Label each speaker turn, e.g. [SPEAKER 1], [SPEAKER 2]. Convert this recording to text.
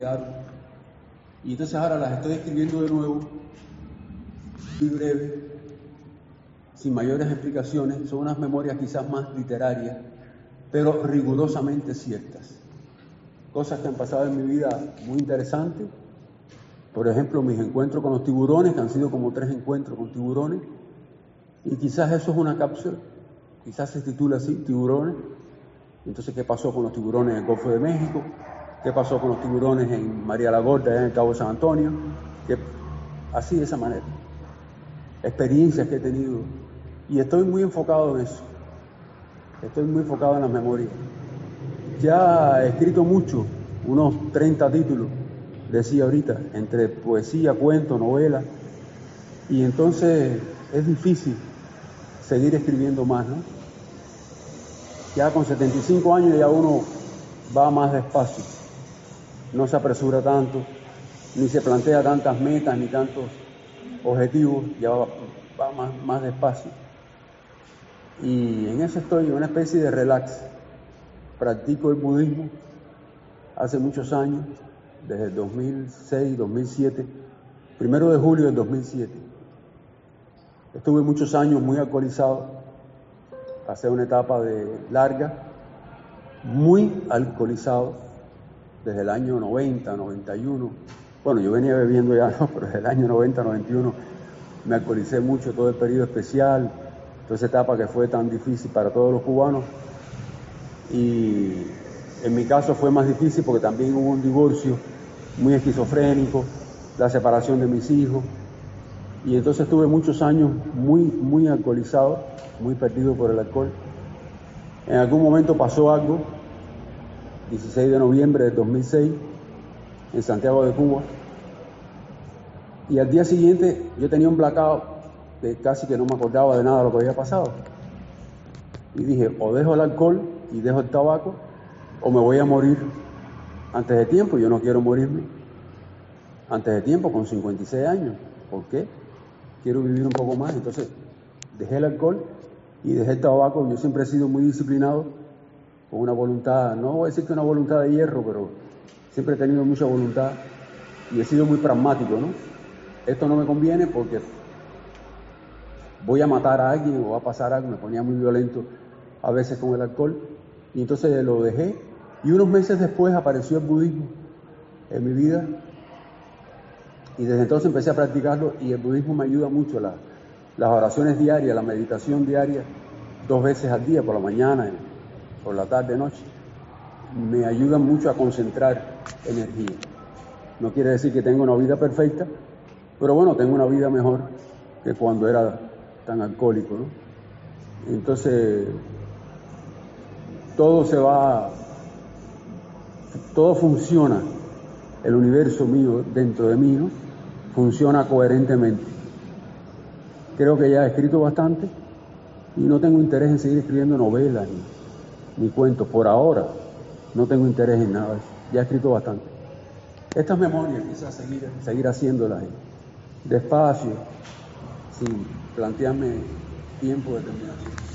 [SPEAKER 1] Y entonces ahora las estoy escribiendo de nuevo, muy breve, sin mayores explicaciones. Son unas memorias quizás más literarias, pero rigurosamente ciertas. Cosas que han pasado en mi vida muy interesantes. Por ejemplo, mis encuentros con los tiburones, que han sido como 3 encuentros con tiburones. Y quizás eso es una cápsula, quizás se titula así, Tiburones. Entonces, ¿qué pasó con los tiburones en el Golfo de México? ¿Qué pasó con los tiburones en María la Gorda, en el Cabo de San Antonio? Así, de esa manera. Experiencias que he tenido. Y estoy muy enfocado en eso. Estoy muy enfocado en las memorias. Ya he escrito mucho, unos 30 títulos, decía ahorita, entre poesía, cuento, novela. Y entonces es difícil seguir escribiendo más, ¿no? Ya con 75 años ya uno va más despacio. No se apresura tanto, ni se plantea tantas metas, ni tantos objetivos, ya va más despacio. Y en eso estoy, en una especie de relax. Practico el budismo hace muchos años, desde el 2006, 2007, 1 de julio del 2007. Estuve muchos años muy alcoholizado, pasé una etapa larga, muy alcoholizado, desde el año 90, 91. Bueno, yo venía bebiendo ya, ¿no? Pero desde el año 90, 91 me alcoholicé mucho, todo el periodo especial, toda esa etapa que fue tan difícil para todos los cubanos. Y en mi caso fue más difícil porque también hubo un divorcio muy esquizofrénico, la separación de mis hijos. Y entonces estuve muchos años muy alcoholizado, muy perdido por el alcohol. En algún momento pasó algo, 16 de noviembre del 2006, en Santiago de Cuba. Y al día siguiente yo tenía un blackout que casi que no me acordaba de nada de lo que había pasado. Y dije, o dejo el alcohol y dejo el tabaco, o me voy a morir antes de tiempo. Yo no quiero morirme antes de tiempo, con 56 años. ¿Por qué? Quiero vivir un poco más. Entonces dejé el alcohol y dejé el tabaco. Yo siempre he sido muy disciplinado, con una voluntad, no voy a decir que una voluntad de hierro, pero siempre he tenido mucha voluntad y he sido muy pragmático, ¿no? Esto no me conviene porque voy a matar a alguien o va a pasar algo. Me ponía muy violento a veces con el alcohol, y entonces lo dejé, y unos meses después apareció el budismo en mi vida, y desde entonces empecé a practicarlo, y el budismo me ayuda mucho, las oraciones diarias, la meditación diaria, 2 veces al día, por la mañana, por la tarde, noche, me ayudan mucho a concentrar energía. No quiere decir que tenga una vida perfecta, pero bueno, tengo una vida mejor que cuando era tan alcohólico, ¿no? Entonces, todo funciona, el universo mío dentro de mí, ¿no? Funciona coherentemente. Creo que ya he escrito bastante y no tengo interés en seguir escribiendo novelas ni cuentos. Por ahora no tengo interés en nada de eso. Ya he escrito bastante. Estas memorias quizás seguir haciéndolas despacio, sin plantearme tiempo determinado.